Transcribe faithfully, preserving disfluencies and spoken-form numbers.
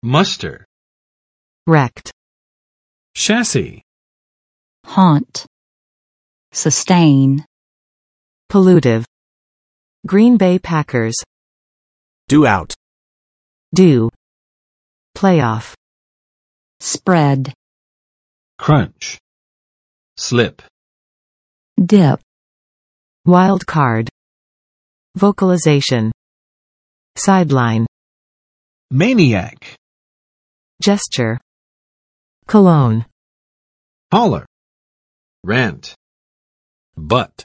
muster, wrecked, chassis, haunt, sustain, pollutive. Green Bay Packers. Do out. Do. Playoff. spread, crunch, slip, dip, Wild card. Vocalization. Sideline. maniac, Gesture. Cologne. holler, rant, butt.